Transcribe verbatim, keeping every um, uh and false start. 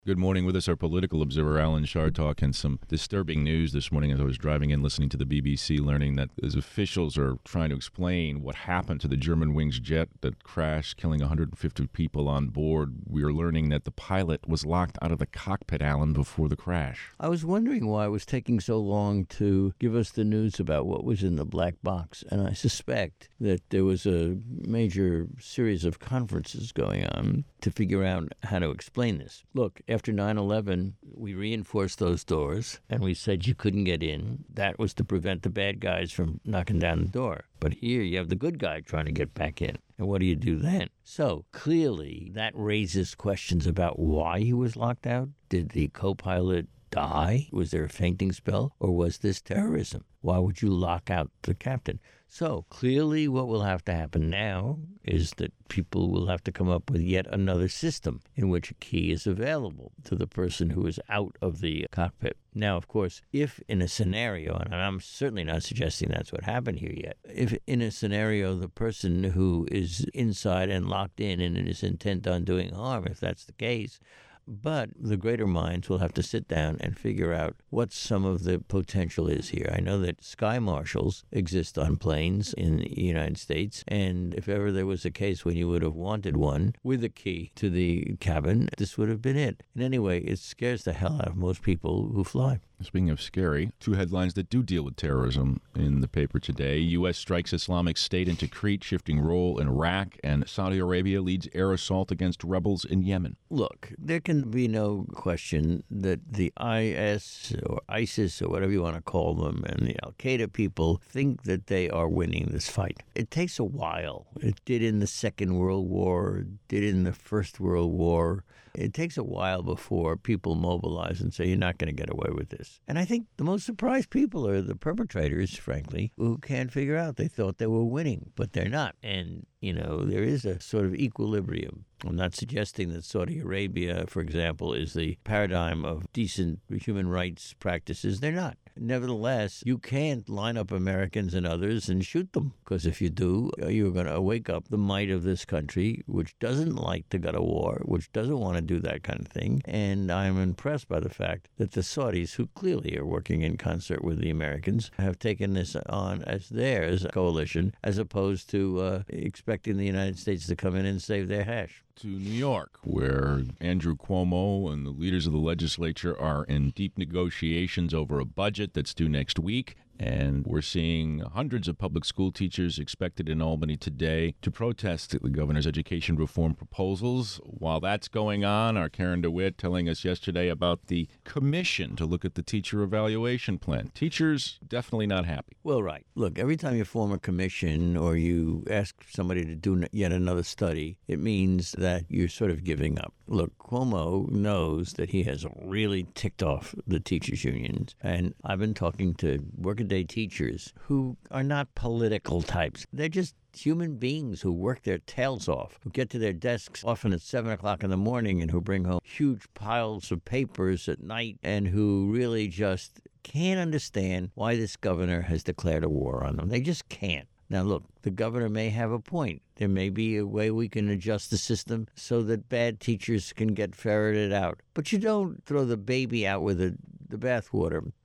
Good morning. With us, our political observer, Alan Chartock, and some disturbing news this morning as I was driving in listening to the B B C, learning that as officials are trying to explain what happened to the Germanwings jet that crashed, killing one hundred fifty people on board. We are learning that the pilot was locked out of the cockpit, Alan, before the crash. I was wondering why it was taking so long to give us the news about what was in the black box, and I suspect that there was a major series of conferences going on to figure out how to explain this. Look, after nine eleven, we reinforced those doors, and we said you couldn't get in. That was to prevent the bad guys from knocking down the door. But here you have the good guy trying to get back in. And what do you do then? So clearly that raises questions about why he was locked out. Did the co-pilot die? Was there a fainting spell? Or was this terrorism? Why would you lock out the captain? So clearly what will have to happen now is that people will have to come up with yet another system in which a key is available to the person who is out of the cockpit. Now, of course, if in a scenario, and I'm certainly not suggesting that's what happened here yet, if in a scenario the person who is inside and locked in and is intent on doing harm, if that's the case, but the greater minds will have to sit down and figure out what some of the potential is here. I know that sky marshals exist on planes in the United States, and if ever there was a case when you would have wanted one with a key to the cabin, this would have been it. And anyway, it scares the hell out of most people who fly. Speaking of scary, two headlines that do deal with terrorism in the paper today. U S strikes Islamic State into Crete, shifting role in Iraq, and Saudi Arabia leads air assault against rebels in Yemen. Look, there can be no question that the I S or ISIS or whatever you want to call them and the Al-Qaeda people think that they are winning this fight. It takes a while. It did in the Second World War, it did in the First World War. It takes a while before people mobilize and say, you're not going to get away with this. And I think the most surprised people are the perpetrators, frankly, who can't figure out. They thought they were winning, but they're not. And, you know, there is a sort of equilibrium. I'm not suggesting that Saudi Arabia, for example, is the paradigm of decent human rights practices. They're not. Nevertheless, you can't line up Americans and others and shoot them, because if you do, you're going to wake up the might of this country, which doesn't like to go to war, which doesn't want to do that kind of thing. And I'm impressed by the fact that the Saudis, who clearly are working in concert with the Americans, have taken this on as theirs coalition, as opposed to uh, expecting the United States to come in and save their hash. To New York, where Andrew Cuomo and the leaders of the legislature are in deep negotiations over a budget that's due next week. And we're seeing hundreds of public school teachers expected in Albany today to protest the governor's education reform proposals. While that's going on, our Karen DeWitt telling us yesterday about the commission to look at the teacher evaluation plan. Teachers definitely not happy. Well, right. Look, every time you form a commission or you ask somebody to do yet another study, it means that you're sort of giving up. Look, Cuomo knows that he has really ticked off the teachers' unions. And I've been talking to workaday teachers who are not political types. They're just human beings who work their tails off, who get to their desks often at seven o'clock in the morning and who bring home huge piles of papers at night and who really just can't understand why this governor has declared a war on them. They just can't. Now, look, the governor may have a point. There may be a way we can adjust the system so that bad teachers can get ferreted out. But you don't throw the baby out with the, the bathwater.